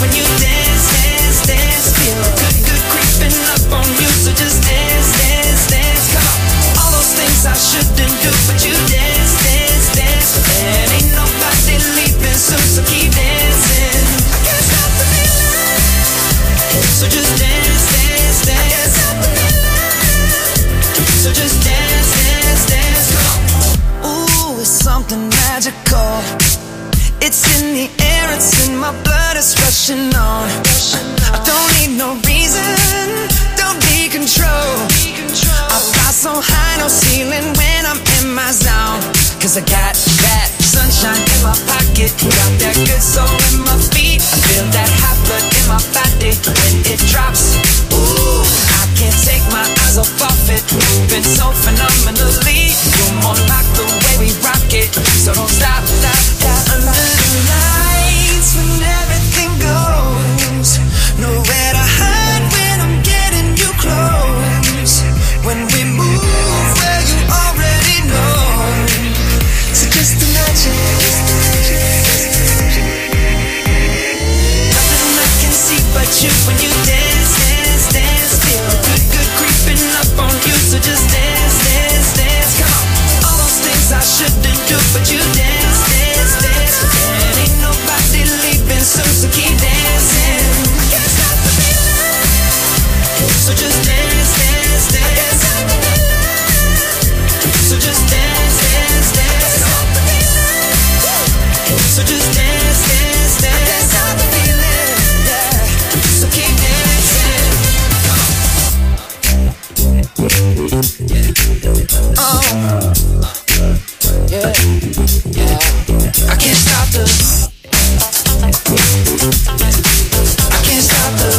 when you dance, dance, dance. Feel good, good creeping up on you, so just dance, dance, dance. Come on, all those things I shouldn't do, but you dance, dance, dance. And ain't nobody leaving soon, so keep dancing. I can't stop the feeling, so just dance, dance, dance. I can't stop the feeling, so just dance, dance, dance. Come on. Ooh, it's something magical. It's in the air, it's in my blood, it's rushing on. I don't need no reason, don't need control. I fly so high, no ceiling when I'm in my zone. Cause I got that sunshine in my pocket, got that good soul in my feet. I feel that hot blood in my body when it drops. Ooh, I can't take my eyes off of it, moving so phenomenally. You're more like the way we rock it, so don't stop, stop, stop. Under the lights when everything goes, nowhere to hide when I'm getting you close. When we move where you already know, so just imagine. Nothing I can see but you when you dance, dance, dance. Feel good, good creeping up on you, so just dance, dance, dance. Come on, all those things I shouldn't do, but you dance, dance, dance. And ain't nobody leaving soon, so keep dancing. I can't stop the feeling, so just dance, dance, dance. I can't stop the feeling, so just dance, dance, dance. Stop the feeling, so just dance, dance, dance. I can't stop the feeling, yeah, so keep dancing. Oh, yeah, yeah. I can't stop the, I can't stop the,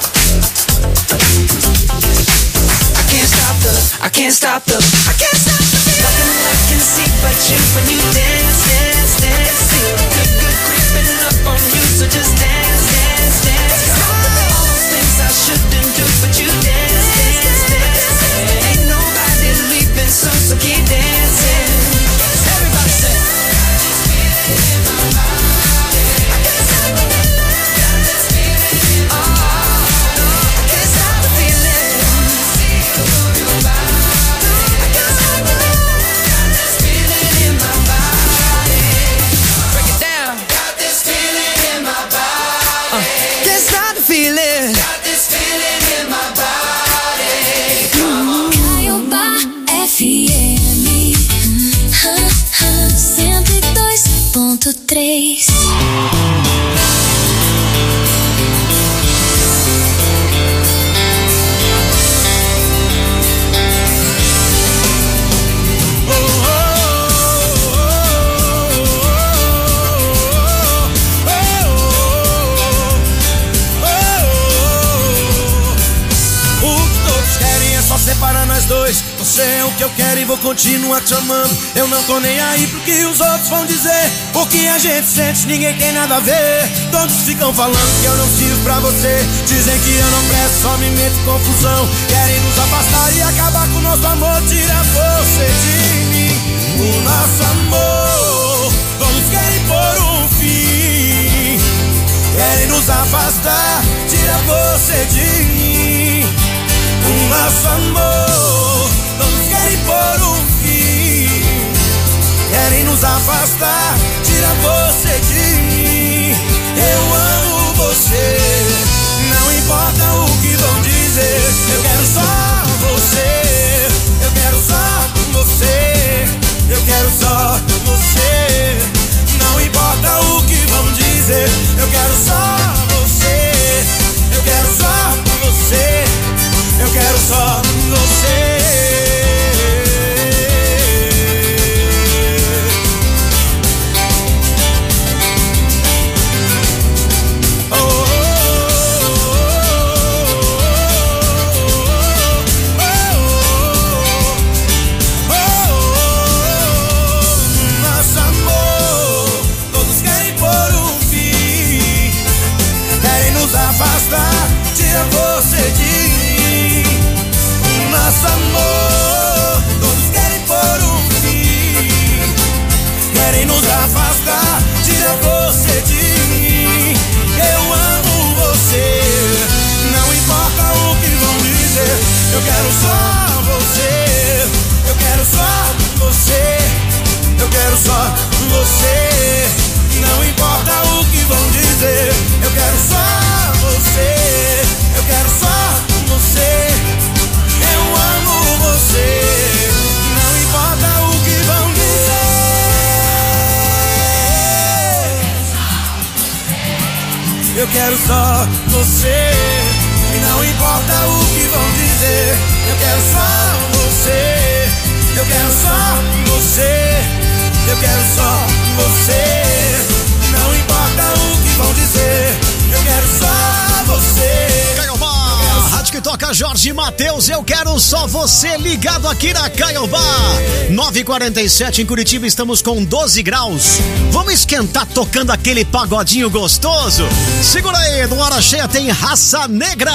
I can't stop the, I can't stop the, I can't stop the feeling. Nothing I can see but you when you dance, dance, dance. Feel good, good creeping up on you, so just dance, dance, dance. All those things I shouldn't do, but you dance, dance, dance. Ain't nobody leaving soon, so keep dancing. Everybody say, got this feeling in my body. I can't stop the feeling, got this feeling in my body. I can't stop the feeling, feel your body. I can't stop the feeling, got this feeling in my body. Break it down. Got this feeling in my body. Can't stop the feeling. Got this feeling in my body. Come on. Caiobá FM 102.3. Separa nós dois, você é o que eu quero e vou continuar te amando. Eu não tô nem aí pro que os outros vão dizer. O que a gente sente ninguém tem nada a ver. Todos ficam falando que eu não sirvo pra você. Dizem que eu não presto, só me meto em confusão. Querem nos afastar e acabar com o nosso amor. Tira você de mim, o nosso amor. Todos querem pôr um fim. Querem nos afastar, tira você de mim, o nosso amor. Todos querem pôr um fim. Querem nos afastar, tira você de mim. Eu amo você, não importa o que vão dizer. Eu quero só você, eu quero só você, eu quero só você. Não importa o que vão dizer. Eu quero só você, eu quero só você, eu quero só você. eu quero só você. E não importa o que vão dizer, eu quero só você. Eu quero só você. Eu quero só você. Não importa o que vão dizer, eu quero só você. Caiobá, rádio que toca Jorge Mateus, eu quero só você ligado aqui na Caiobá. 9h47 em Curitiba, estamos com 12 graus. Vamos esquentar tocando aquele pagodinho gostoso? Segura aí, no Hora Cheia tem Raça Negra.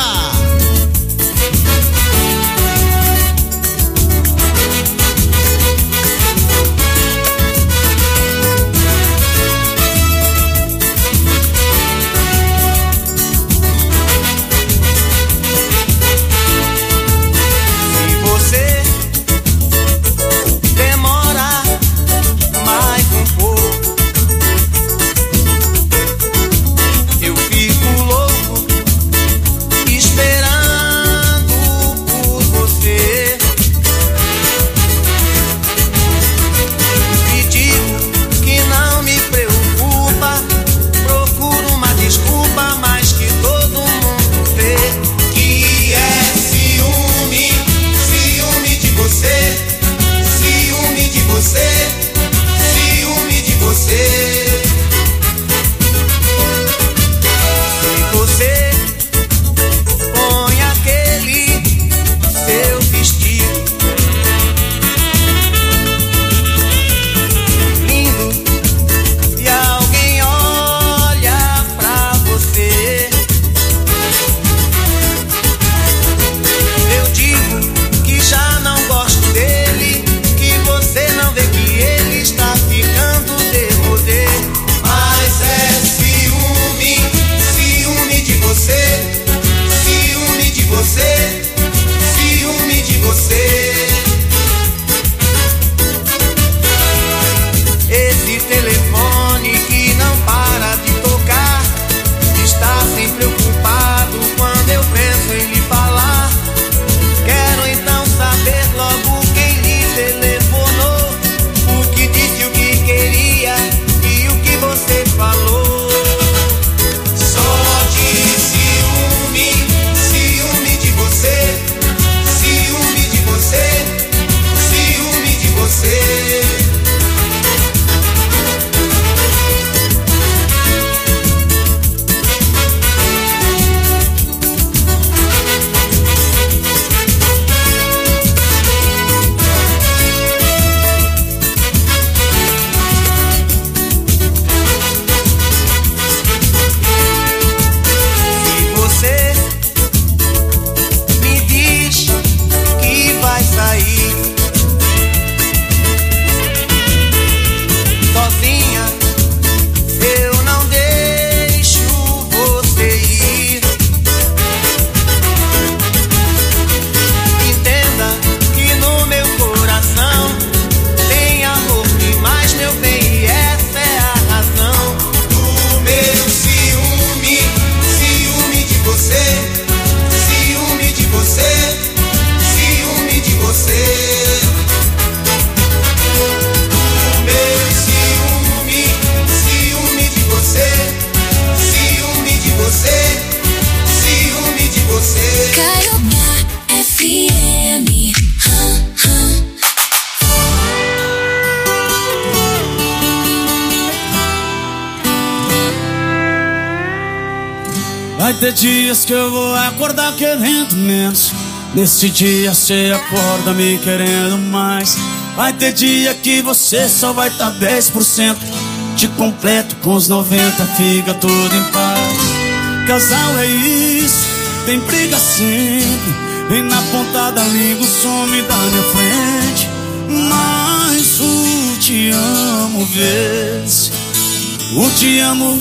Vai ter dias que eu vou acordar querendo menos, nesse dia cê acorda me querendo mais. Vai ter dia que você só vai tá 10%, te completo com os 90, fica tudo em paz. Casal é isso, tem briga sempre, vem na ponta da língua, some da minha frente. Mas o te amo vence, o te amo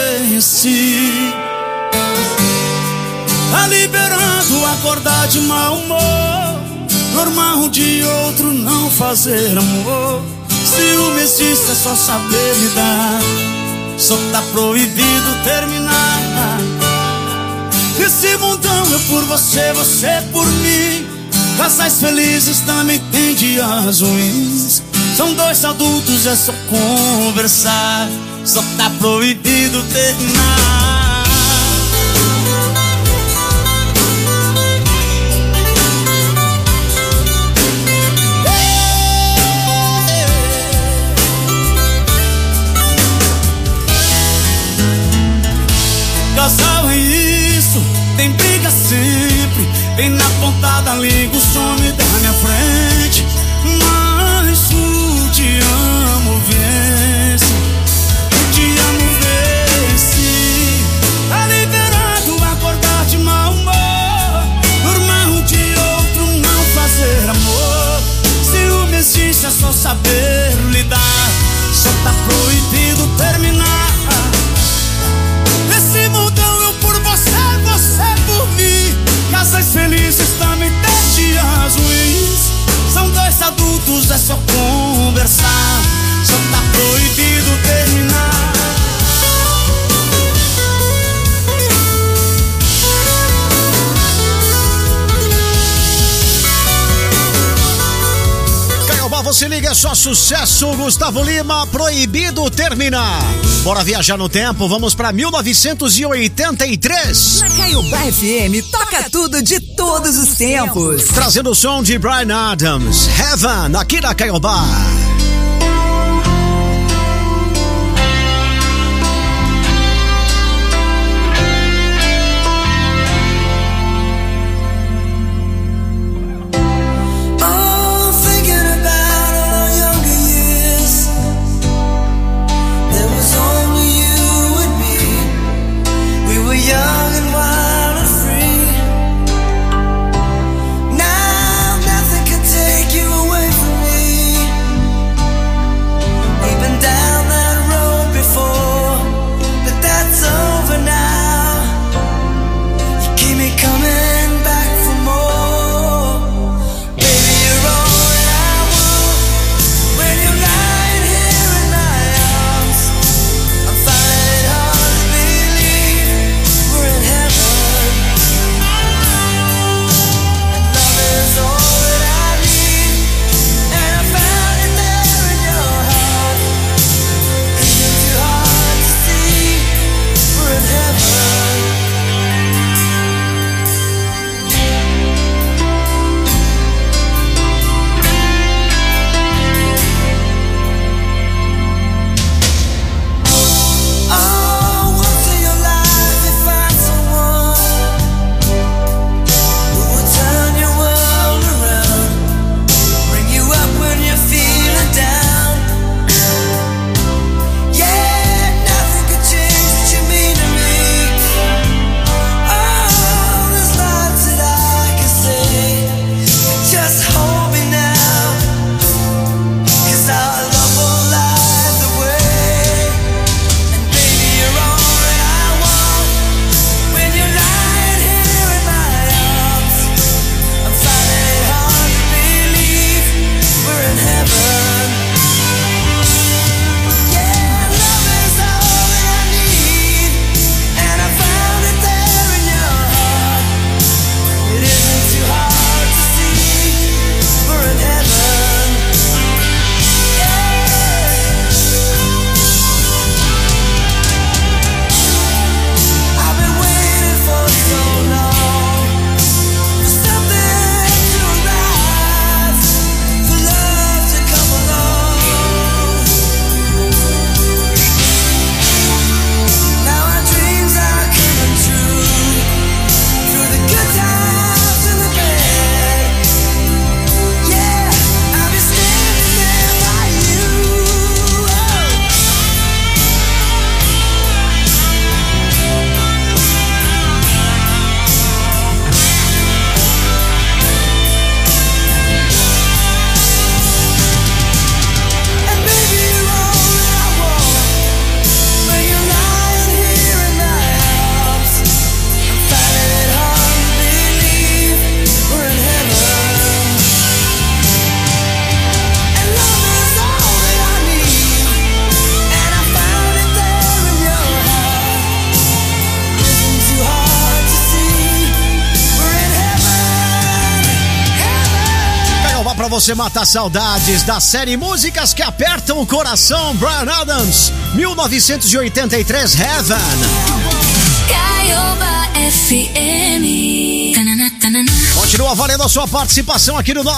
vence. Tá liberando acordar de mau humor, normal um de outro não fazer amor. Ciúme existe, é só saber lidar, só tá proibido terminar. Esse mundão é por você, você é por mim. Casais felizes também tem dias ruins. São dois adultos, é só conversar, só tá proibido terminar. bem na ponta da língua o some da minha frente. Mas o te amo vence, o te amo vence. Tá liberado acordar de mau humor, dormir um de outro, não fazer amor. Ciúme existe, é só saber lidar, só tá proibido terminar. Nesse mundão eu por você, você por mim. Casais felizes também tem dias ruins. São dois adultos, é só conversar, só tá proibido terminar. Caiobá, você liga, é só sucesso. Gustavo Lima, proibido terminar. Bora viajar no tempo, vamos pra 1983. Na Caiobá FM, toca tudo de todos os tempos. Trazendo o som de Bryan Adams, Heaven, aqui na Caiobá. Young and wild and free. Now nothing can take you away from me. We've been down that road before, but that's over now. You keep me coming back for more. Baby, you're all that I want. When you're lying here in my arms, I'm finding it hard to believe we're in heaven. And love is all that I need, and I found it there in your heart. Isn't too hard to see we're in heaven. Oh, once in your life you find someone who will turn your world around, bring you up when you're feeling down. Yeah, nothing could change what you mean to me. Oh, there's lots that I can say, but just hold me now, 'cause our love won't lie the way. And baby, you're all that I want. When you're lying here in my arms, I'm finding it hard to believe we're in heaven. Yeah, love is all that I need, and I found it there in your heart. It isn't too hard to see we're in heaven. I've been waiting for so long, for something to arise, for love to come along. Now our dreams are coming true, through the good times and the bad. Yeah, I'll be standing there by you. And baby, you're all that I want. When you're lying here in my arms, I'm finding it hard to believe we're in heaven. And love is all that I need, and I found it there in your heart. Isn't too hard to see we're in heaven. Heaven. Caiobá, pra você matar saudades da série Músicas que Apertam o Coração. Bryan Adams, 1983, Heaven. Caiobá FM. Tanana, tanana. Bom Continua valendo a sua participação aqui no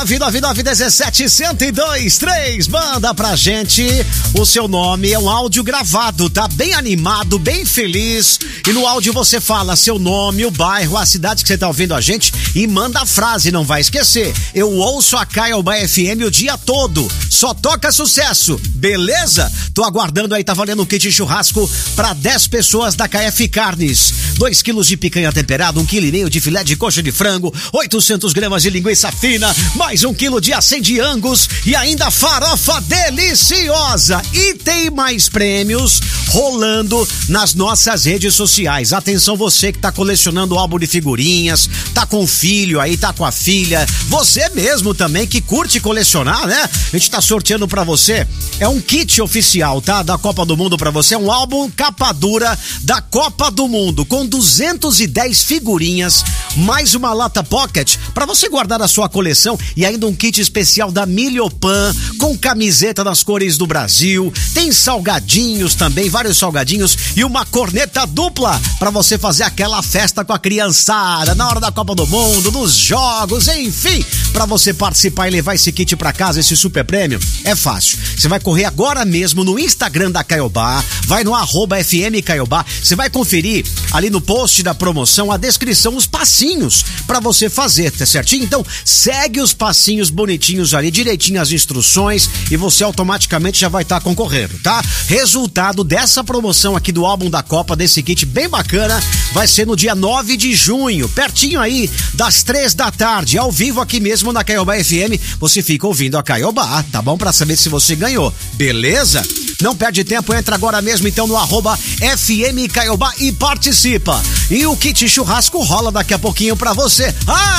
99917-1023. Manda pra gente o seu nome, é um áudio gravado, tá? Bem animado, bem feliz. E no áudio você fala seu nome, o bairro, a cidade que você tá ouvindo a gente e manda a frase, não vai esquecer. Eu ouço a Caiobá FM o dia todo, só toca sucesso, beleza? Tô aguardando aí, tá valendo um kit churrasco pra 10 pessoas da KF Carnes. 2 quilos de picanha temperada, 1,5 kg de filé de coxa de frango, 800 gramas de linguiça fina, mais 1 quilo de acém de Angus e ainda farofa deliciosa. E tem mais prêmios rolando nas nossas redes sociais. Atenção você que tá colecionando álbum de figurinhas, tá com o filho aí, tá com a filha, você mesmo também que curte colecionar, né? A gente tá sorteando pra você, é um kit oficial, tá? Da Copa do Mundo pra você, é um álbum capa dura da Copa do Mundo, com 210 figurinhas, mais uma lata pocket pra você guardar a sua coleção e ainda um kit especial da Milhopan, com camiseta das cores do Brasil, tem salgadinhos também, vários salgadinhos e uma corneta dupla pra você fazer aquela festa com a criançada na hora da Copa do Mundo, nos jogos, enfim, pra você participar e levar esse kit pra casa, esse super prêmio, é fácil. Você vai correr agora mesmo no Instagram da Caiobá, vai no @FM Caiobá, você vai conferir ali no post da promoção a descrição, os passinhos pra você fazer, tá certinho? Então segue os passinhos bonitinhos ali, direitinho as instruções e você automaticamente já vai estar concorrendo, tá? Resultado dessa promoção aqui do álbum da Copa, desse kit bem bacana, vai ser no dia 9 de junho, pertinho aí das 3 da tarde, ao vivo aqui mesmo na Caiobá FM, você fica ouvindo a Caiobá, tá bom? Pra saber se você ganhou, beleza? Não perde tempo, entra agora mesmo então no @FM Caiobá e participa. E o kit churrasco rola daqui a pouquinho pra você.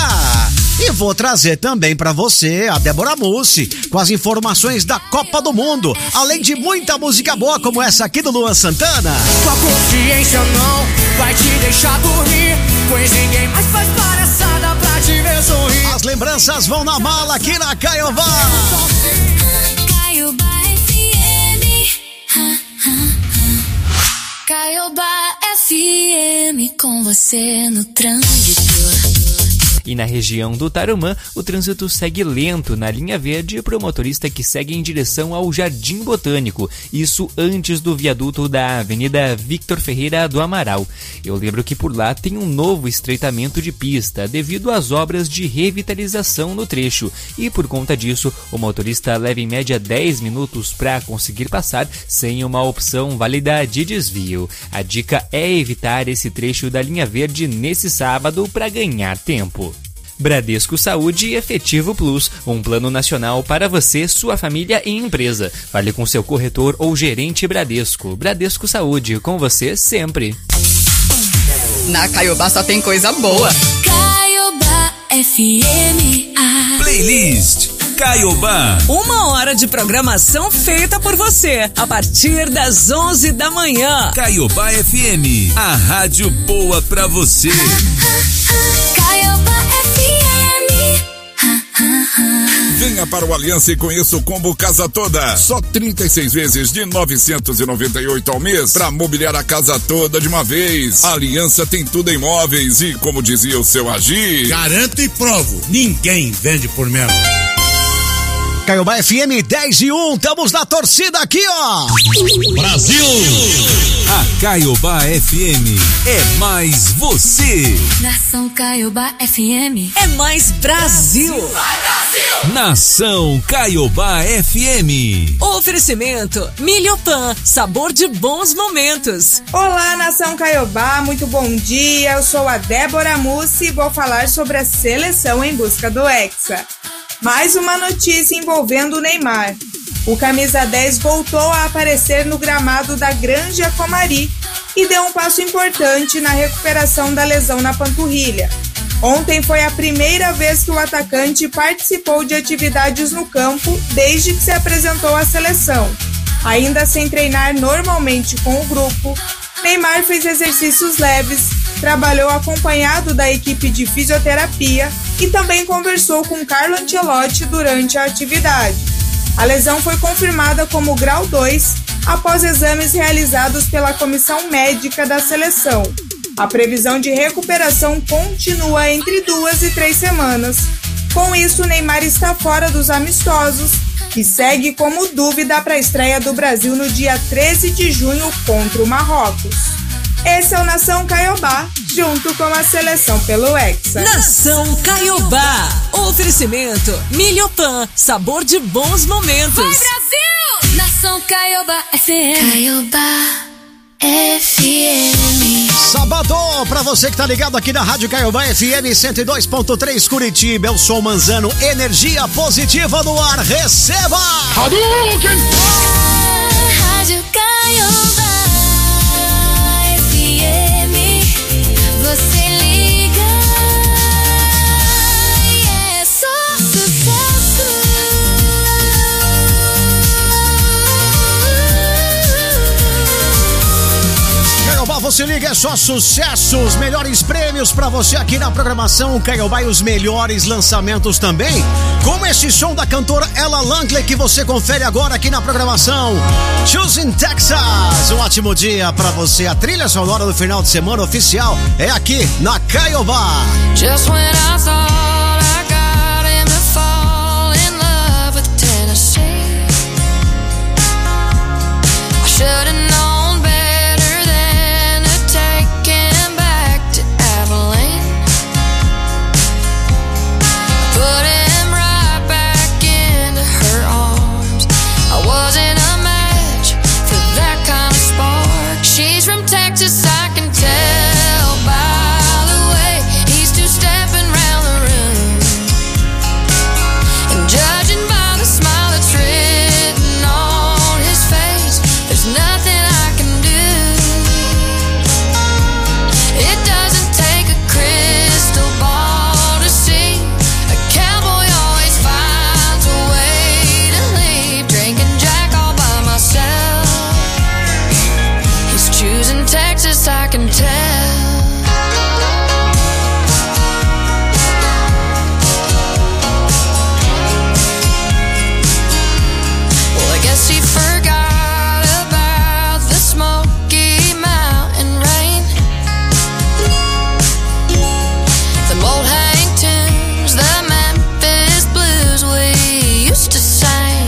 E vou trazer também pra você a Débora Mussi com as informações da Copa do Mundo, além de muita música boa como essa aqui do Luan Santana. Tua consciência não vai te deixar dormir, pois ninguém mais faz palhaçada pra te ver sorrir. As lembranças vão na mala aqui na Caiobá. Caiobá FM. Caiobá FM com você no trânsito. E na região do Tarumã, o trânsito segue lento na linha verde para o motorista que segue em direção ao Jardim Botânico, isso antes do viaduto da Avenida Victor Ferreira do Amaral. Eu lembro que por lá tem um novo estreitamento de pista devido às obras de revitalização no trecho e por conta disso o motorista leva em média 10 minutos para conseguir passar sem uma opção válida de desvio. A dica é evitar esse trecho da linha verde nesse sábado para ganhar tempo. Bradesco Saúde Efetivo Plus, um plano nacional para você, sua família e empresa. Fale com seu corretor ou gerente Bradesco. Bradesco Saúde, com você sempre. Na Caiobá só tem coisa boa. Caiobá FM. Playlist Caiobá. 1 hora de programação feita por você, a partir das 11 da manhã. Caiobá FM, a rádio boa pra você. Caiobá FM. Venha para o Aliança e conheça o combo Casa Toda. Só 36 vezes de 998 ao mês para mobiliar a casa toda de uma vez. A Aliança tem tudo em móveis e, como dizia o seu Agir, Garanto e provo, ninguém vende por menos. Caiobá FM 10:01, estamos na torcida aqui, ó. Brasil! A Caiobá FM é mais você. Nação Caiobá FM. É mais Brasil. Nação Caiobá FM. Oferecimento Milhopan, sabor de bons momentos. Olá, Nação Caiobá, muito bom dia. Eu sou a Débora Mussi e vou falar sobre a seleção em busca do Hexa. Mais uma notícia envolvendo o Neymar. O camisa 10 voltou a aparecer no gramado da Granja Comari e deu um passo importante na recuperação da lesão na panturrilha. Ontem foi a primeira vez que o atacante participou de atividades no campo desde que se apresentou à seleção. Ainda sem treinar normalmente com o grupo, Neymar fez exercícios leves, trabalhou acompanhado da equipe de fisioterapia e também conversou com Carlo Ancelotti durante a atividade. A lesão foi confirmada como grau 2 após exames realizados pela comissão médica da seleção. A previsão de recuperação continua entre 2 e 3 semanas. Com isso, Neymar está fora dos amistosos e segue como dúvida para a estreia do Brasil no dia 13 de junho contra o Marrocos. Esse é o Nação Caiobá, junto com a seleção pelo Hexa. Nação Caiobá. Oferecimento Milhopan, sabor de bons momentos. Vai, Brasil! Nação Caiobá FM. Caiobá FM. Sábado, pra você que tá ligado aqui na Rádio Caiobá FM 102.3 Curitiba, eu sou o Manzano, energia positiva no ar, receba! Hadouken! Rádio Caiobá FM, você liga e é só sucesso. Caiobá, você liga, é só sucesso. Os melhores prêmios pra você aqui na programação Caiobá e os melhores lançamentos também. Como esse som da cantora Ella Langley que você confere agora aqui na programação. Choosing Texas. Um ótimo dia pra você. A trilha sonora do final de semana oficial é aqui na Caiobá. Just when I thought I got him to fall in love with Tennessee, I should've known better than to take him back to Abilene. I put him right back into her arms. I wasn't a match for that kind of spark. She's from Texas, I can tell by the way he's two-stepping round the room. And judging by the smile that's written on his face, there's nothing I can do. It doesn't take a crystal ball to see a cowboy always finds a way to leave. Drinking Jack all by myself. He's choosing Texas, I can tell. Well, I guess he forgot about the Smoky Mountain rain. The old hang tunes, the Memphis blues we used to sing.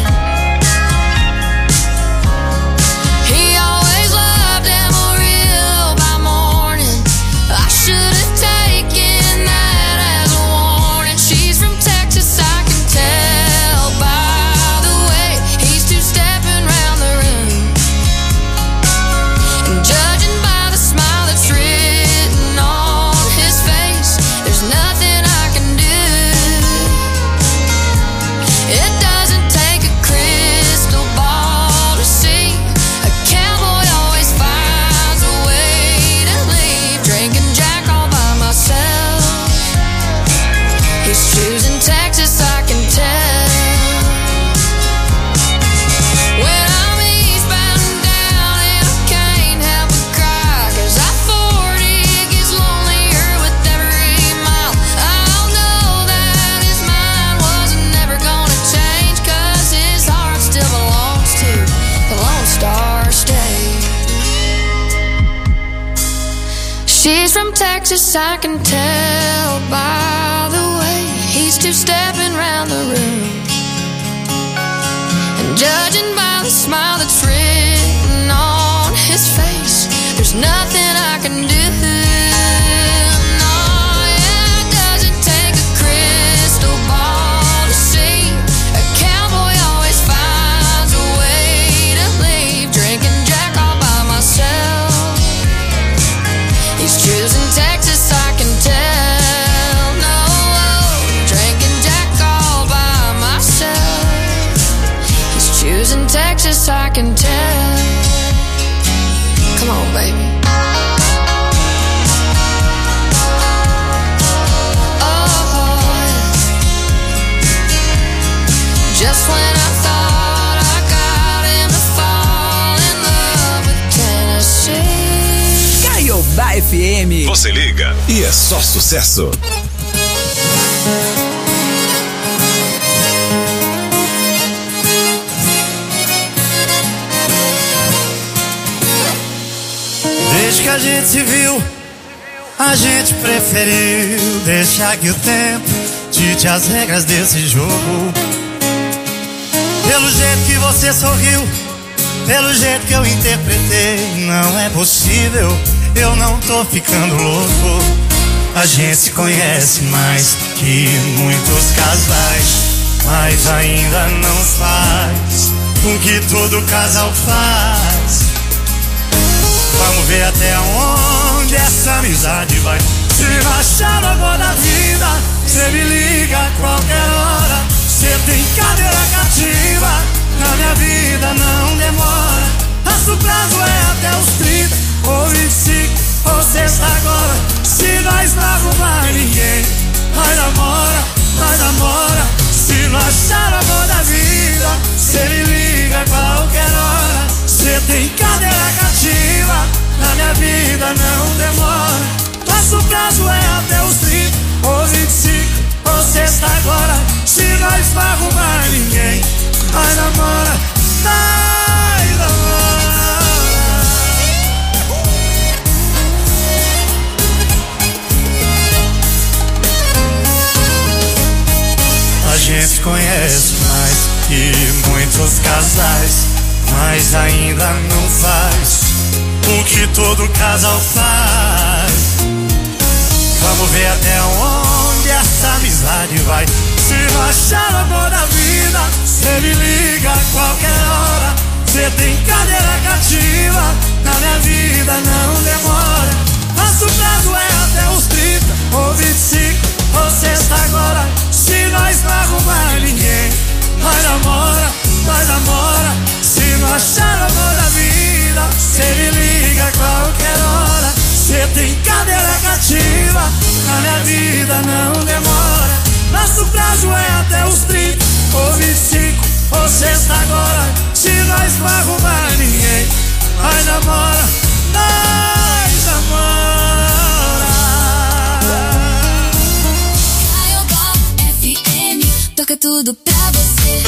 He always loved Amarillo by morning. I should have taken that as a warning. She's from Texas, I can tell by the way he's two-stepping round the room. And judging by the smile that's written on his face, there's nothing I can do. It doesn't take a crystal ball to see a cowboy always finds a way to leave. Drinking Jack all by myself. He's choosing Texas, I can tell. When I'm eastbound and down and I can't help but cry, 'cause I-40 gets lonelier with every mile. I'll know that his mind wasn't never gonna change, 'cause his heart still belongs to the Lone Star State. She's from Texas, I can tell by the way he's two-stepping round the room. And judging by the smile that's written on his face, there's nothing I can do. No, yeah, it doesn't take a crystal ball to see a cowboy always finds a way to leave. Drinking Jack all by myself. He's choosing Texas, I can tell. No, drinking Jack all by myself. He's choosing Texas, I can tell. Come on, baby. Oh, just when I thought I got him to fall in love with Tennessee. Caiobá FM. Você liga e é só sucesso. Desde que a gente se viu, A gente preferiu deixar que o tempo dite as regras desse jogo. Pelo jeito que você sorriu, pelo jeito que eu interpretei, não é possível, eu não tô ficando louco. A gente se conhece mais que muitos casais, mas ainda não faz o que todo casal faz. Vamos ver até onde essa amizade vai. Se não achar o amor da vida, cê me liga a qualquer hora. Cê tem cadeira cativa, na minha vida não demora. Nosso prazo é até os 30 ou 25 ou sexta agora. Se nós não arrumar ninguém, nós namora, nós namora. Se não achar o amor da vida, cê me liga a qualquer hora. Cê tem cadeira cativa, na minha vida não demora. Nosso prazo é até os 30 ou 25 ou sexta agora. Se nós não arrumar ninguém, nós namora, nós namora. A gente conhece mais que muitos casais, mas ainda não faz o que todo casal faz. Vamos ver até onde essa amizade vai. Se não achar o amor da vida, cê me liga a qualquer hora. Cê tem cadeira cativa, na minha vida não demora. Nosso prazo é até os 30 ou 25 ou sexta agora. Se nós não arrumar ninguém, nós namora, nós namora. Se não achar o amor da vida, cê me liga a qualquer hora. Cê tem cadeira cativa, na minha vida não demora. Nosso prazo é até os 30 ou 25 ou sexta agora. Se nós não arrumar ninguém, nós namora, nós namora. Caiobá FM, toca tudo pra você.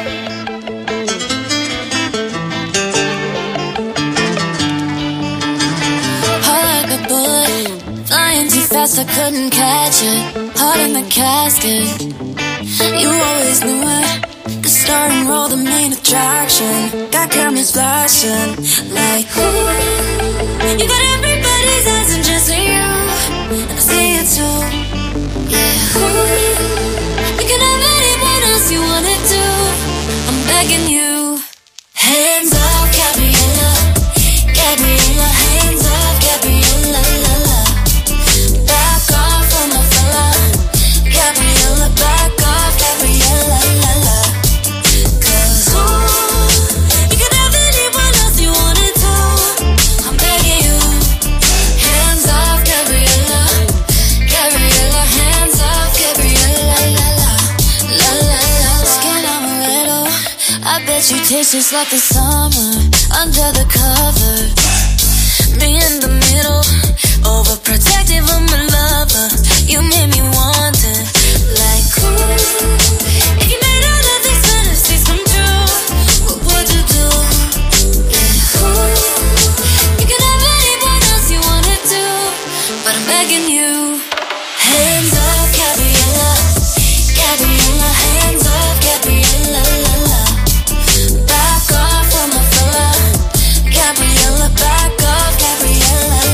Flying too fast, I couldn't catch it. Heart in the casket. You always knew it. The star and roll, the main attraction. Got cameras flashing like ooh. You got everybody's eyes and just you, and I see it too. Yeah, ooh. You can have anyone else you wanted to. I'm begging you. Hands off, Gabriella. Gabriella, hands off, Gabriella, la la. Back off on my fella. Gabriella, back off, Gabriella, la la. 'Cause you can have anyone else you wanted to. I'm begging you. Hands off, Gabriella. Gabriella, hands off, Gabriella, la la. La la la la. Skin on a little. I bet you taste just like the summer under the covers. Me in the middle, overprotective of my lover. You made me want it, like ooh. If you made all of these fantasies come true, what would you do? Yeah, ooh. You can have anyone else you wanted to, but I'm begging you. Hands off, Gabriella. Gabriella, hands off, Gabriella, la la. Back off from my fella. Gabriella, back off, Gabriella,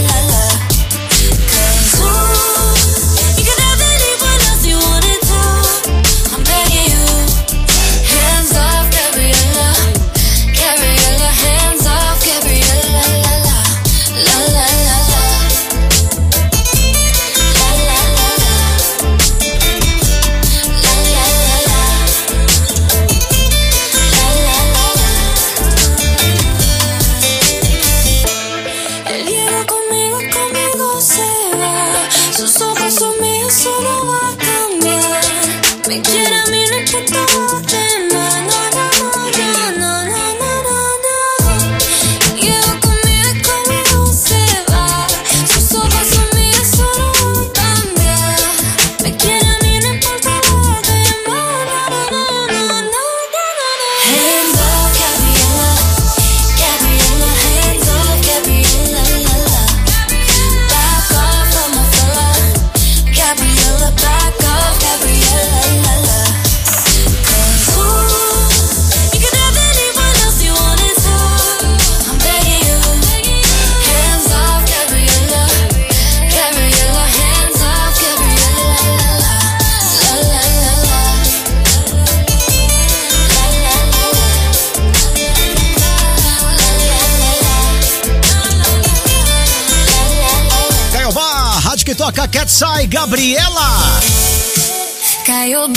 que toca Katsai, Gabriela. Caiobá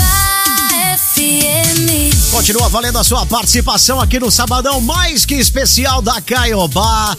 FM. Continua valendo a sua participação aqui no Sabadão mais que especial da Caiobá.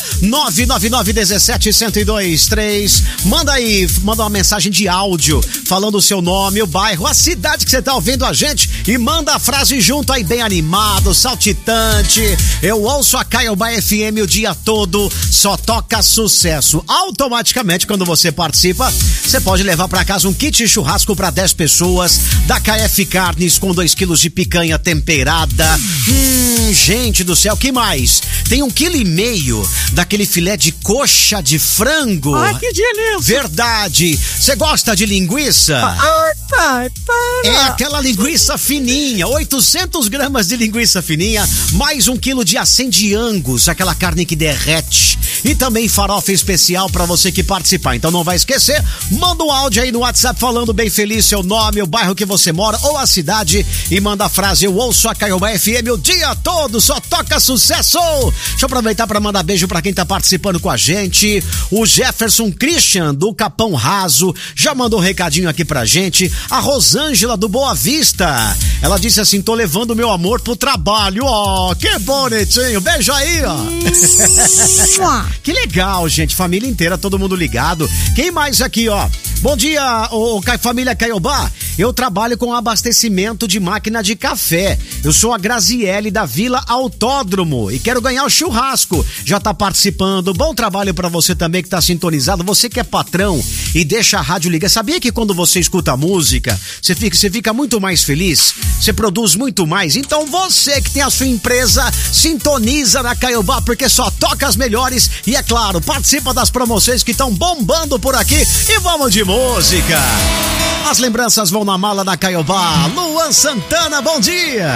999-17-1023. Manda uma mensagem de áudio falando o seu nome, o bairro, a cidade que você tá ouvindo a gente e manda a frase junto aí, bem animado, saltitante. Eu ouço a Caiobá FM o dia todo, só toca sucesso. Automaticamente, quando você participa, você pode levar pra casa um kit churrasco pra 10 pessoas da KF Carnes com 2 quilos de picanha temperada. Gente do céu, que mais? Tem 1,5 kg daquele filé de coxa de frango. Ai, que delícia! Verdade. Você gosta de linguiça? Ai, pai, para. É aquela linguiça fininha, 800 gramas de linguiça fininha, mais 1 quilo de acém de Angus, aquela carne que derrete. E também farofa especial pra você que participar. Então não vai esquecer, manda um áudio aí no WhatsApp falando bem feliz seu nome, o bairro que você mora ou a cidade e manda a frase: eu ouço a Caiobá FM o dia todo, só toca sucesso. Deixa eu aproveitar pra mandar beijo pra quem tá participando com a gente. O Jefferson Christian do Capão Raso já mandou um recadinho aqui pra gente. A Rosângela do Boa Vista, ela disse assim: tô levando meu amor pro trabalho. Ó, que bonitinho, beijo aí, ó. Que legal, gente, família inteira, todo mundo ligado. Quem mais aqui, ó? Bom dia, família Caiobá. Eu trabalho com abastecimento de máquina de café. Eu sou a Graziele da Vila Autódromo e quero ganhar o churrasco. Já tá participando. Bom trabalho pra você também que tá sintonizado. Você que é patrão e deixa a rádio ligar. Sabia que quando você escuta a música, você fica muito mais feliz? Você produz muito mais. Então você que tem a sua empresa, sintoniza na Caiobá, porque só toca as melhores. E é claro, participa das promoções que estão bombando por aqui. E vamos de música. As lembranças vão na mala da Caiobá. Luan Santana, bom dia.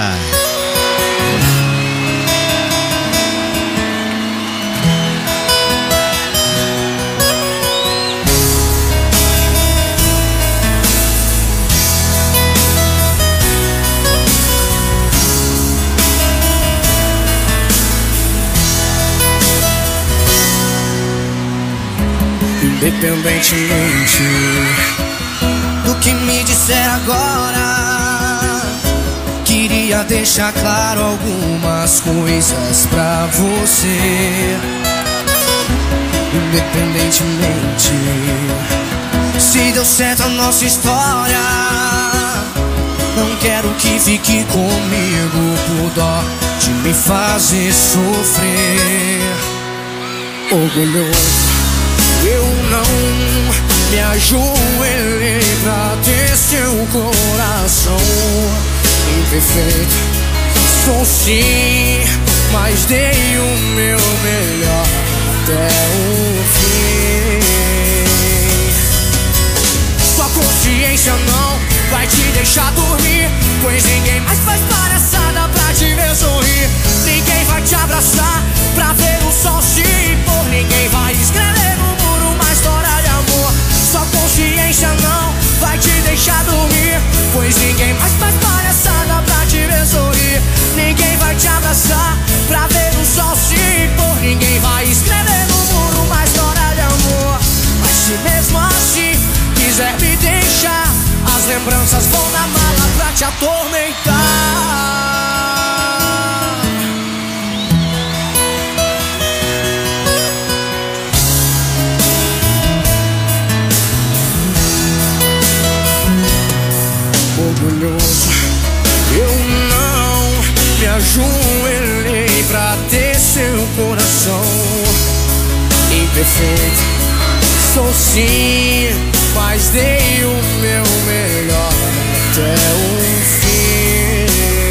Independentemente do que me disser agora, queria deixar claro algumas coisas pra você. Independentemente se deu certo a nossa história, não quero que fique comigo por dó de me fazer sofrer. Orgulhoso, eu não me ajoelhei pra ter seu coração. Imperfeito, sou sim, mas dei o meu melhor até o fim. Sua consciência não vai te deixar dormir, pois ninguém mais faz palhaçada pra te ver sorrir. Ninguém vai te abraçar pra ver o sol se pôr. Ninguém vai escrever no muro uma história de amor. Sua consciência não vai te deixar dormir, pois ninguém mais faz palhaçada pra te ver sorrir. Ninguém vai te abraçar pra ver o sol se pôr. Ninguém vai escrever no muro uma história de amor. Mas se mesmo assim quiser me deixar, as lembranças vão na mala pra te atormentar. Orgulhoso, eu não me ajoelhei pra ter seu coração. Imperfeito, sou sim, mas dei o meu melhor até o fim.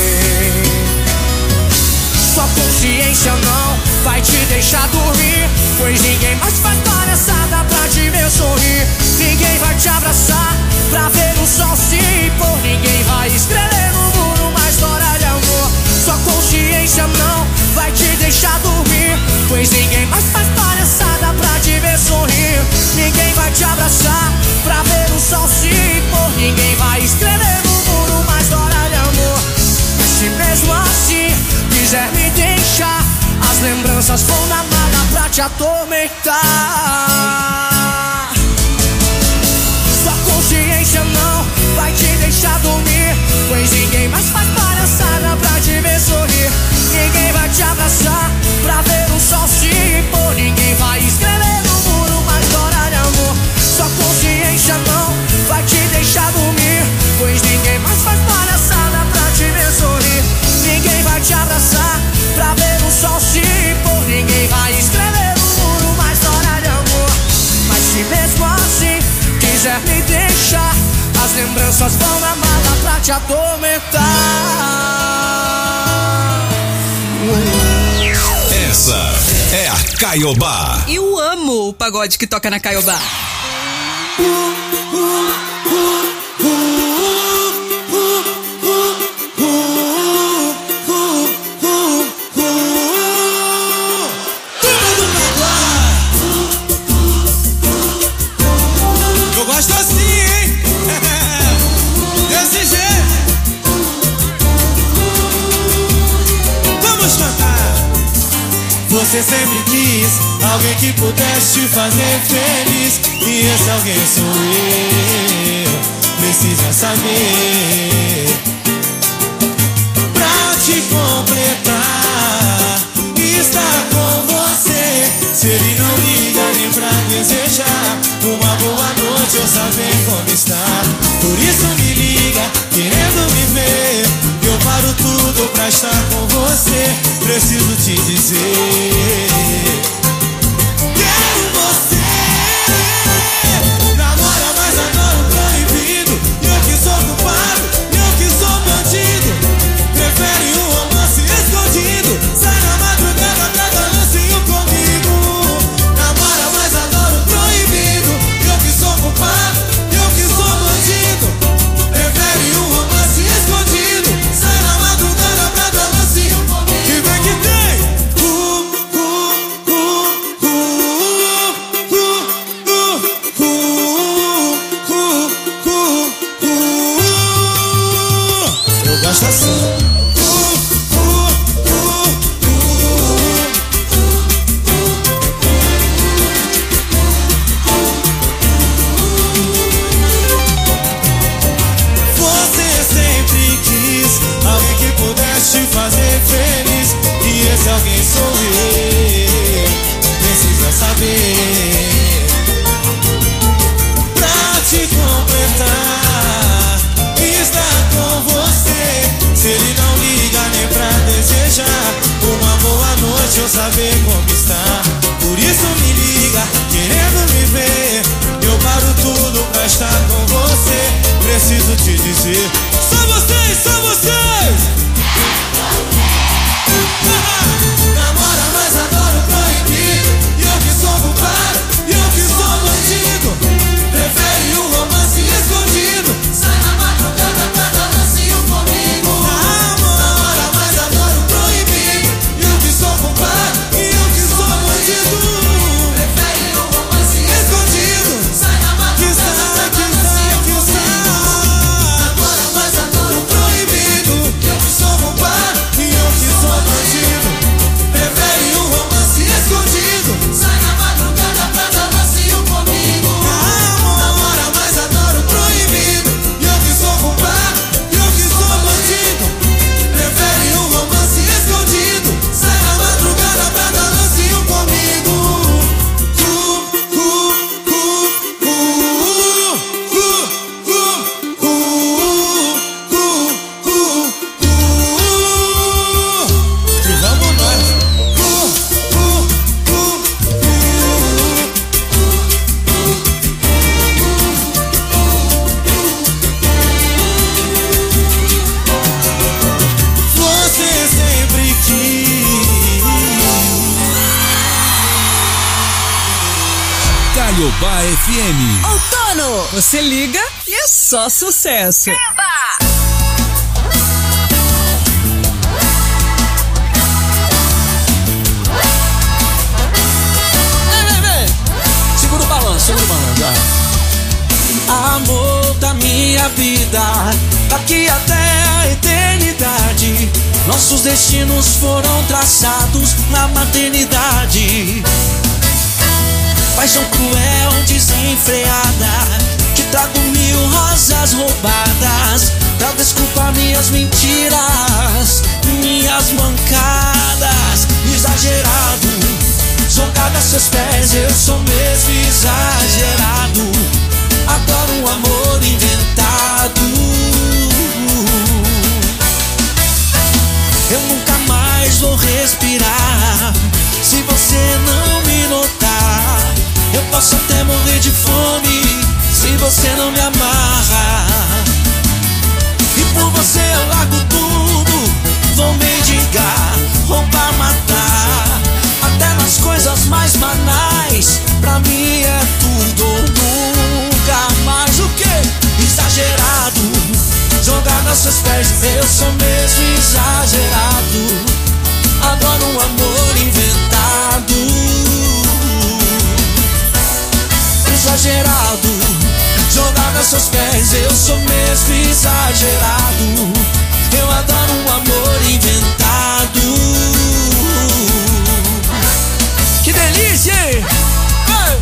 Sua consciência não vai te deixar dormir, pois ninguém mais faz palhaçada pra te ver sorrir. Ninguém vai te abraçar pra ver o sol se pôr. Ninguém vai escrever no muro uma história de amor. Sua consciência não vai te deixar dormir, pois ninguém mais faz palhaçada pra te ver sorrir. Ninguém vai te abraçar pra ver o sol se pôr. Ninguém vai escrever no muro uma história de amor. Mas se mesmo assim quiser me deixar, as lembranças vão na mala pra te atormentar. quiser me deixar, as lembranças vão na mala pra te atormentar. Essa é a Caiobá. Eu amo o pagode que toca na Caiobá. Eu gosto assim, hein? Desse jeito. Vamos cantar. Você sempre quis alguém que pudesse te fazer feliz, e esse alguém sou eu. Precisa saber. Pra te completar, estar com você. Se ele não liga nem pra desejar uma boa noite ou saber como está, por isso me liga, querendo me ver. Eu paro tudo pra estar com você. Preciso te dizer, quero você. Namora, mas adoro proibido. Eu que sou culpado, eu que sou bandido. Prefere um romance escondido. Sai na madrugada pra dar lancinho comigo. Namora, mas adoro proibido. Eu que sou culpado, eu que sou bandido. Prefere um romance escondido. Sai na madrugada pra dar lancinho comigo. Que vem que tem. Eu gosto assim. Você sempre quis alguém que pudesse te fazer feliz, e esse alguém sou eu. Precisa saber. Pra te completar, estar com você. Se ele não liga nem pra desejar uma boa noite ou saber como está, por isso me liga, querendo me ver. Eu paro tudo pra estar com você. Preciso te dizer, só vocês, só vocês. Namora, mas adoro proibido. E eu que sou culpado, e eu que sou bandido. Prefere um romance escondido. Sai na madrugada pra dar lancinho comigo. Namora, mas adoro proibido. E eu que sou culpado, e eu que sou bandido. Prefere um romance escondido. Sai na madrugada pra dar lancinho comigo. Namora, mas adoro proibido. Eu que sou culpado, e eu que sou bandido. Prefere um romance escondido. Sai na madrugada pra dar lancinho comigo. Namora, mas adoro proibido. E eu que sou culpado, e eu que sou bandido. Prefere um romance escondido. Sai na madrugada pra dar lancinho comigo. E vamos nós. Você sempre quis. Caiobá FM. Outono! Você liga e é só sucesso. Segura o balanço, amor da minha vida, daqui até a eternidade, nossos destinos foram traçados na maternidade. Paixão cruel, desenfreada, te trago 1000 rosas roubadas pra desculpar minhas mentiras, minhas mancadas. Exagerado, jogado a seus pés, eu sou mesmo exagerado. Adoro um amor inventado. Eu nunca mais vou respirar se você não me notar. Eu posso até morrer de fome se você não me amarra. E por você eu largo tudo, vou mendigar, roubar, matar, até nas coisas mais banais. Pra mim é tudo ou nunca mais. O que? Exagerado, jogado aos seus pés, eu sou mesmo exagerado. Adoro um amor inventado. Exagerado, jogado aos seus pés, eu sou mesmo exagerado. Eu adoro um amor inventado. Que delícia, hein? Ei!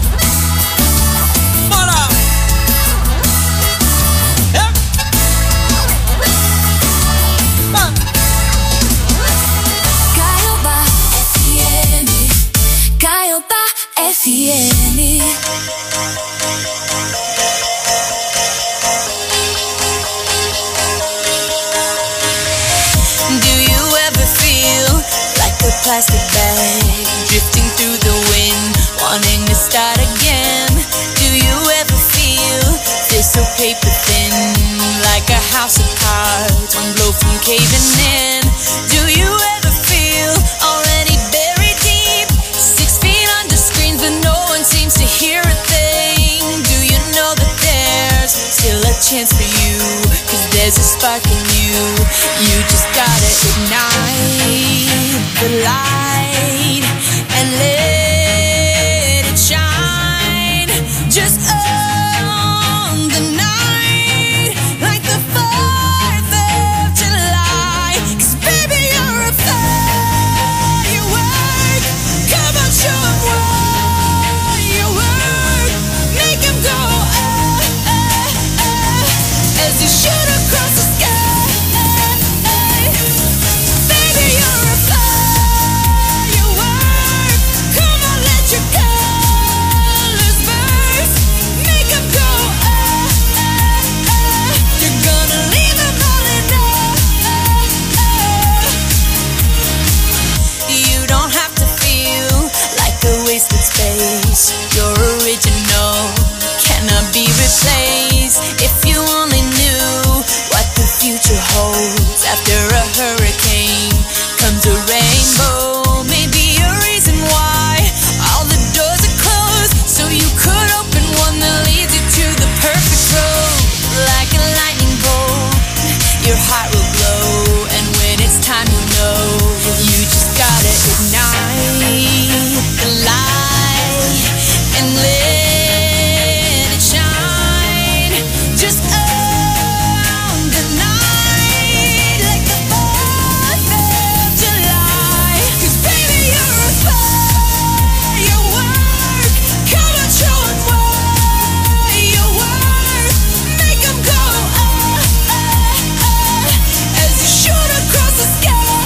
Bora! Caiobá FM, Caiobá FM. Plastic bag drifting through the wind, wanting to start again. Do you ever feel this so paper thin, like a house of cards, one blow from caving in? Do you ever feel already buried deep, 6 feet under screens but no one seems to hear a thing? Do you know that there's still a chance for you, 'cause there's a spark in you. You just gotta ignite the light and let it shine. Just on the night, like the 4th of July. 'Cause baby, you're a firework. Come on, show 'em what you work. Make 'em go as you shoot across the sky. Space, your original cannot be replaced. If you only knew what the future holds, after a hurricane comes a rainbow. Maybe a reason why all the doors are closed, so you could open one that leads you to the perfect road. Like a lightning bolt, your heart will glow, and when it's time you know, you just gotta ignite the light and let it shine. Just on the night, like the 4th of July. 'Cause baby, you're a firework. Come on, show 'em what you work. Make 'em go as you shoot across the sky.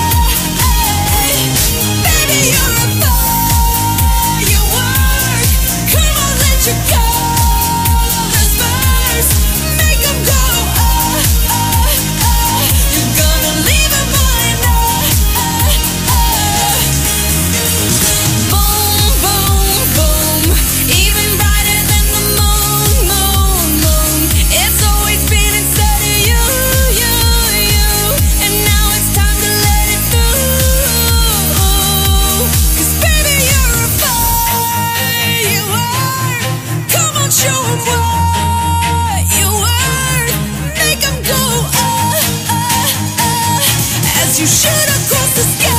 Baby, you're a firework. Come on, let your colors burst. Make 'em go you're gonna leave 'em all boom, boom, boom. Even brighter than the moon, moon, moon. It's always been inside of you, you, you. And now it's time to let it through. 'Cause baby, you're a firework. Come on, show 'em what you worth. Make 'em go as you shoot across the sky.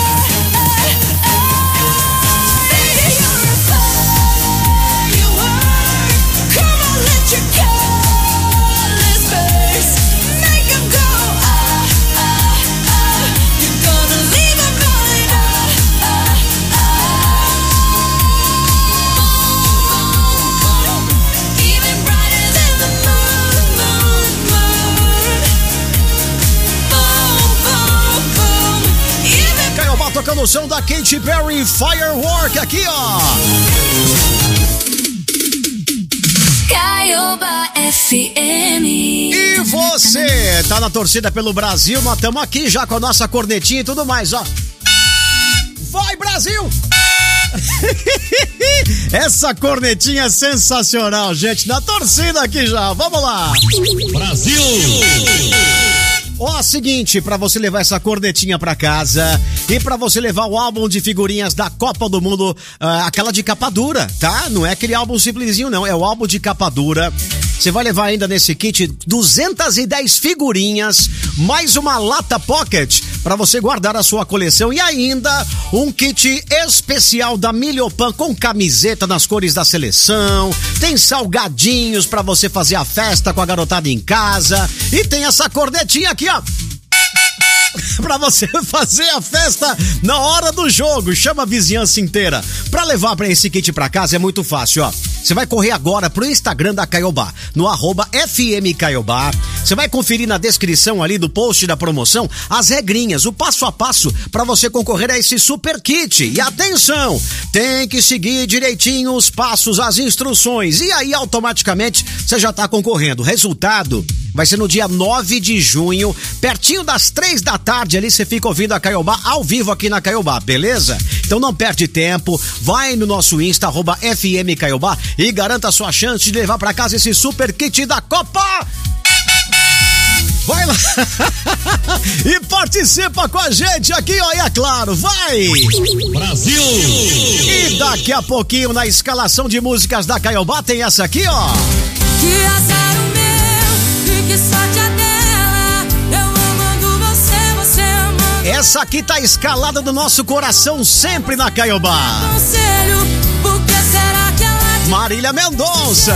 Baby, you're a firework. Come on, let your colors burst. Make 'em go you're gonna leave 'em all in even brighter than the moon, moon, moon. Boom, boom, boom. Even Caiobá tocando o som da Katy Perry, Firework, aqui ó. Caiobá FM. E você, tá na torcida pelo Brasil, nós estamos aqui já com a nossa cornetinha e tudo mais, ó. Vai, Brasil! Essa cornetinha é sensacional, gente. Na torcida aqui já. Vamos lá. Brasil! Ó, seguinte, pra você levar essa cornetinha pra casa e pra você levar o álbum de figurinhas da Copa do Mundo, aquela de capa dura, tá? Não é aquele álbum simplesinho, não. É o álbum de capa dura. Você vai levar ainda nesse kit 210 figurinhas, mais uma lata pocket pra você guardar a sua coleção e ainda um kit especial da Milhopan com camiseta nas cores da seleção, tem salgadinhos pra você fazer a festa com a garotada em casa e tem essa cornetinha aqui, ó. Pra você fazer a festa na hora do jogo, chama a vizinhança inteira. Pra levar pra esse kit pra casa é muito fácil, ó. Você vai correr agora pro Instagram da Caiobá, no @FMCaiobá. Você vai conferir na descrição ali do post da promoção as regrinhas, o passo a passo pra você concorrer a esse super kit. E atenção, tem que seguir direitinho os passos, as instruções. E aí automaticamente você já tá concorrendo. O resultado vai ser no dia 9 de junho, pertinho das 3 da tarde ali, você fica ouvindo a Caiobá ao vivo aqui na Caiobá, beleza? Então não perde tempo, vai no nosso Insta, @FMCaiobá e garanta a sua chance de levar pra casa esse super kit da Copa! Vai lá e participa com a gente aqui, ó, e é claro, vai! Brasil! E daqui a pouquinho na escalação de músicas da Caiobá tem essa aqui, ó. Que azar o meu e que sorte a dela. Eu amando você amando. Essa aqui tá escalada do nosso coração sempre na Caiobá. Conselho, por que será que ela Marília Mendonça.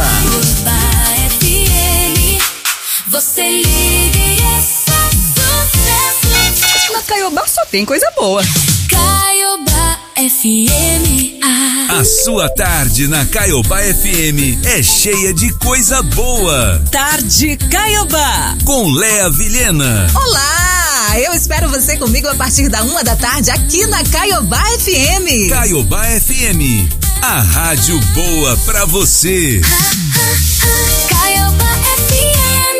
Você liga e é só sucesso. Na Caiobá só tem coisa boa. Caiobá FM. A sua tarde na Caiobá FM é cheia de coisa boa. Tarde Caiobá. Com Léa Vilhena. Olá, eu espero você comigo a partir da 1 da tarde aqui na Caiobá FM. Caiobá FM, a rádio boa pra você. Caiobá FM.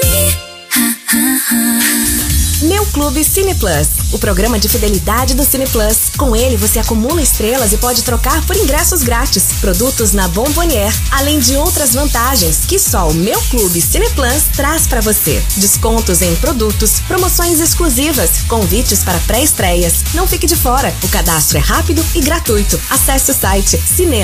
Meu Clube Cine Plus, o programa de fidelidade do Cine Plus. Com ele você acumula estrelas e pode trocar por ingressos grátis, produtos na Bombonier, além de outras vantagens que só o Meu Clube Cine Plus traz para você. Descontos em produtos, promoções exclusivas, convites para pré-estreias. Não fique de fora, o cadastro é rápido e gratuito. Acesse o site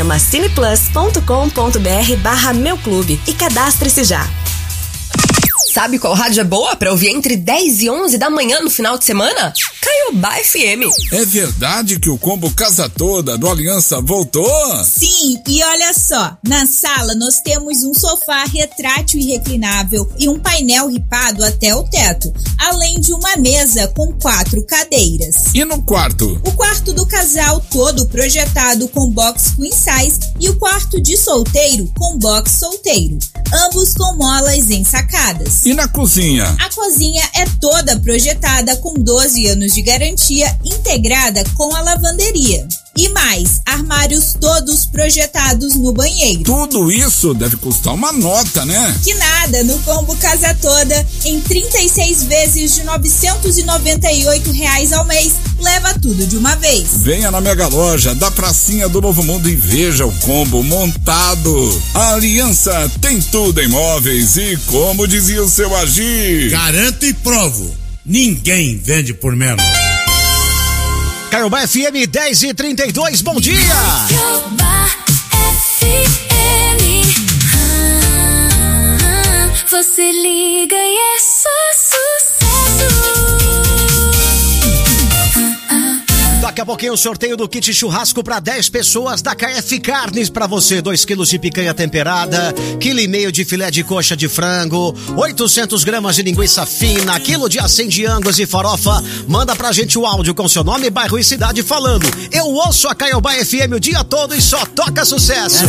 cinemacineplus.com.br/Meu Clube e cadastre-se já. Sabe qual rádio é boa pra ouvir entre 10 e 11 da manhã no final de semana? Caiobá FM. É verdade que o combo Casa Toda do Aliança voltou? Sim, e olha só, na sala nós temos um sofá retrátil e reclinável e um painel ripado até o teto, além de uma mesa com 4 cadeiras. E no quarto? O quarto do casal todo projetado com box queen size e o quarto de solteiro com box solteiro, ambos com molas ensacadas. E na cozinha? A cozinha é toda projetada com 12 anos de garantia, integrada com a lavanderia. E mais, armários todos projetados no banheiro. Tudo isso deve custar uma nota, né? Que nada, no combo Casa Toda, em 36 vezes de R$ 998 ao mês, leva tudo de uma vez. Venha na Mega Loja da Pracinha do Novo Mundo e veja o combo montado. A Aliança tem tudo em móveis e, como dizia o seu Agir, garanto e provo, ninguém vende por menos. Caiobá FM 10h32, bom dia! Caiobá FM. Você liga e é só sucesso. Daqui a pouquinho o sorteio do kit churrasco para 10 pessoas da KF Carnes para você. 2 quilos de picanha temperada, 1,5 kg de filé de coxa de frango, 800 gramas de linguiça fina, quilo de acém de angus e farofa. Manda pra gente o áudio com seu nome, bairro e cidade falando: eu ouço a Caiobá FM o dia todo e só toca sucesso.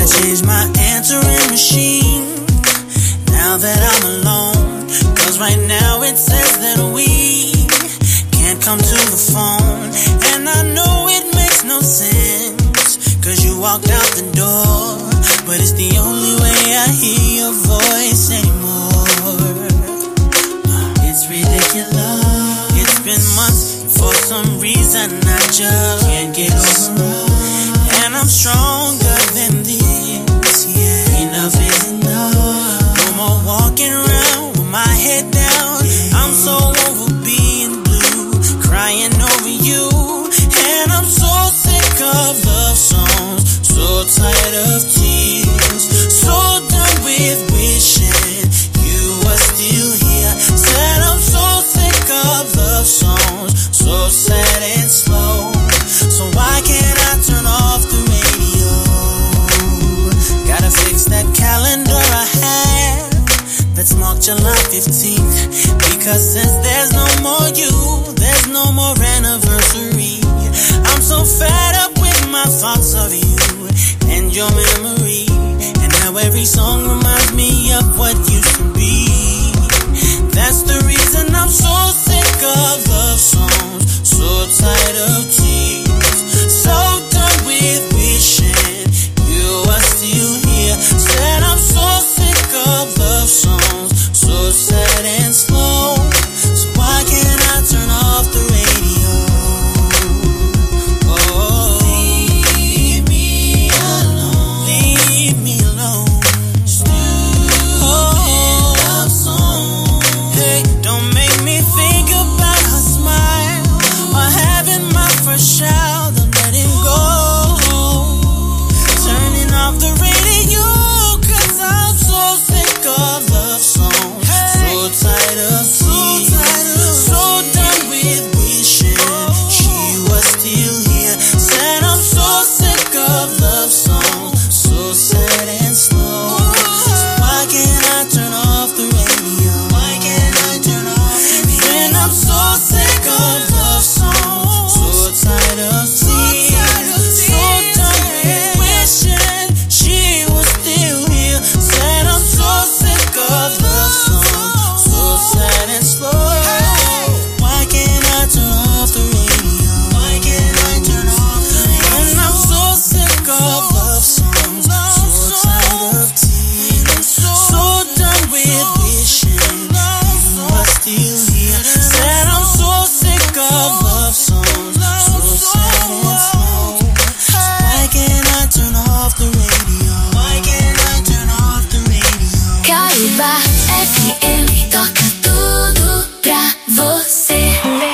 Now that I'm alone, 'cause right now it says that we can't come to the phone, and I know it makes no sense, 'cause you walked out the door, but it's the only way I hear your voice anymore. It's ridiculous, it's been months, for some reason I just can't get over, and I'm stronger than this. with wishing you were still here. Said I'm so sick of love songs, so sad and slow. So why can't I turn off the radio? Gotta fix that calendar I have that's marked July 15th. Because since there's no more you, there's no more anniversary. I'm so fed up with my thoughts of you and your memory, and how every song reminds me of what used to be. That's the reason I'm so sick of love songs, so tired of tears, so done with wishing you are still here. Said I'm so sick of love songs, so sad and slow. So why can't I turn off the radio? Oh, leave me alone, leave me alone. Stupid love song. Hey, don't make me think about her smile or having my first child and letting go. Turning off the radio, 'cause I'm so sick of love songs, so tired of tears, so done with wishing she was still here. Said I'm so sick of love songs, so sad and slow. So why can't I turn off the radio? Why can't I turn off the radio? When I'm so sick of love songs, so tired of tears, so done with wishing she was still here. Said I'm so sick of love songs, so sad and slow. Why can't I turn off the radio? Why can't I turn off the radio? When I'm so sick of love songs, so tired of tears, so done with wishing you were still here. Said I'm so sick of love songs, so sad and slow. Why can't I turn off the radio? Why can't I turn off the radio? Caiobá FM toca tudo pra você.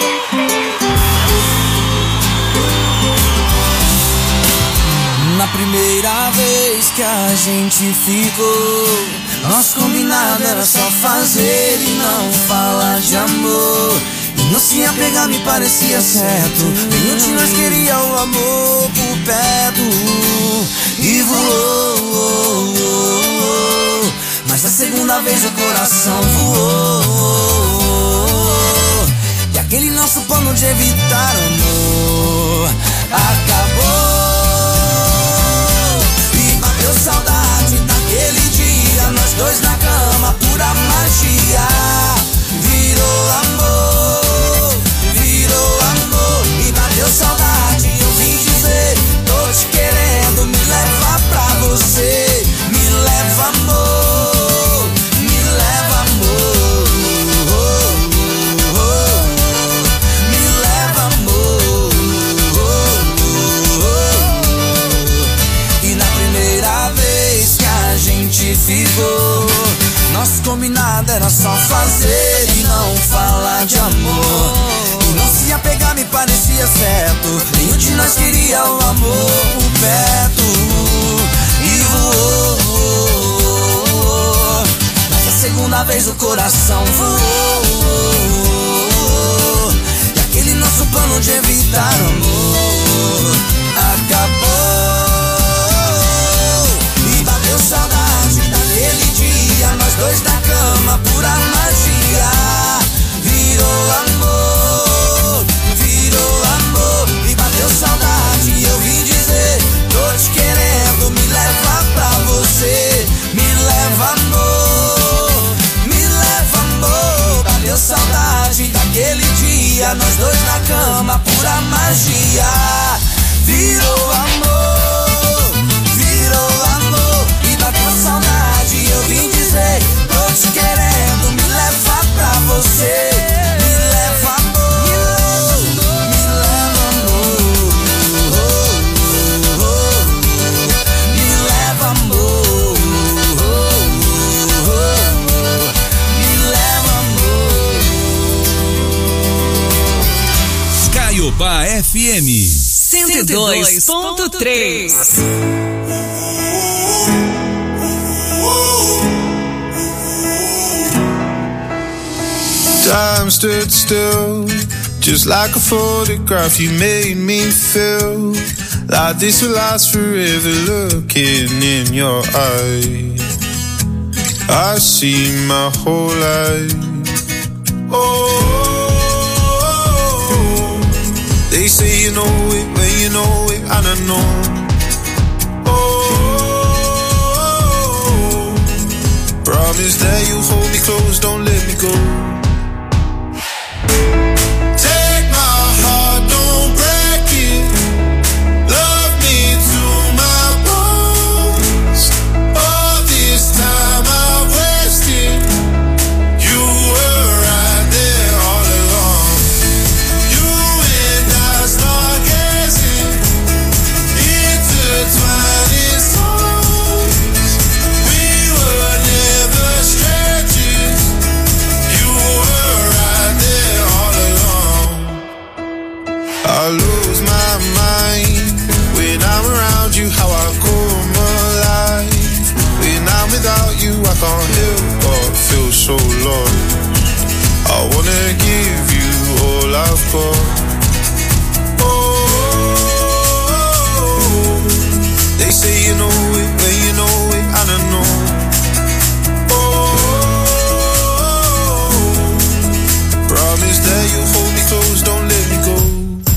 Na primeira vez que a gente ficou, nosso combinado era só fazer e não falar de amor. E não se apegar me parecia certo, nenhum de nós queria o amor por perto. E voou, mas a segunda vez o coração voou. E aquele nosso plano de evitar amor acabou. Deu saudade daquele dia, nós dois na cama, pura magia. Virou amor, virou amor. E bateu saudade, eu vim dizer, tô te querendo, me leva pra você. Me leva amor, me leva amor. Me leva amor. E na primeira vez que a gente ficou, nosso combinado era só fazer e não falar de amor. E não se apegar me parecia certo, nenhum de nós queria o amor por perto. E voou, mas a segunda vez o coração voou. E aquele nosso plano de evitar amor acabou. Bateu saudade daquele dia, nós dois na cama, pura magia. Virou amor, virou amor. E bateu saudade e eu vim dizer, tô te querendo, me leva pra você. Me leva amor, me leva amor. Bateu saudade daquele dia, nós dois na cama, pura magia. Virou amor, virou amor. Bateu saudade, eu vim dizer, tô te querendo, me leva pra você. Me leva amor, me leva amor. Me leva amor, me leva amor. Caiobá FM 102.3. Time stood still, just like a photograph. You made me feel like this will last forever. Looking in your eyes, I see my whole life. Oh, they say you know it when you know it, and I know. Oh, promise that you hold me close, don't let me go. I lose my mind when I'm around you, how I come alive. When I'm without you, I can't help but feel so lost. I wanna give you all I've got. Oh, they say you know it when you know it, and I know. Oh, promise that you hold me close, don't let me go.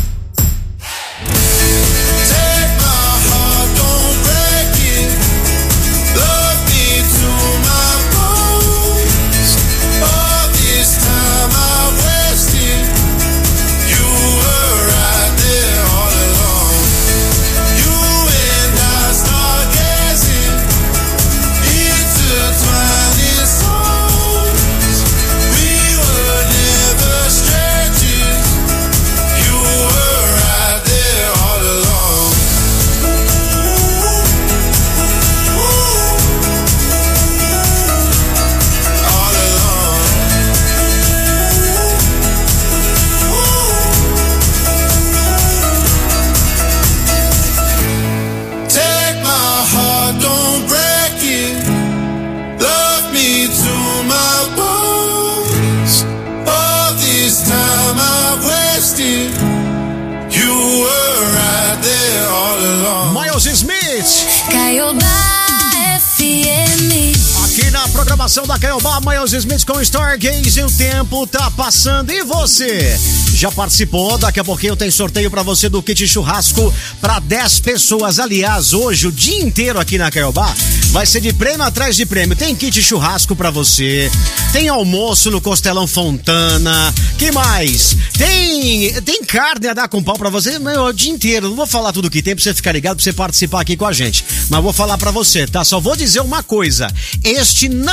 Aqui na programação da Caiobá, Miles Smith com Stargaze, o tempo tá passando e você já participou? Daqui a pouquinho tem sorteio pra você do kit churrasco pra 10 pessoas. Aliás, hoje o dia inteiro aqui na Caiobá vai ser de prêmio atrás de prêmio. Tem kit churrasco pra você, tem almoço no Costelão Fontana, que mais? Tem carne a dar com pau pra você o dia inteiro. Não vou falar tudo que tem pra você ficar ligado, pra você participar aqui com a gente, mas vou falar pra você, tá? Só vou dizer uma coisa, este não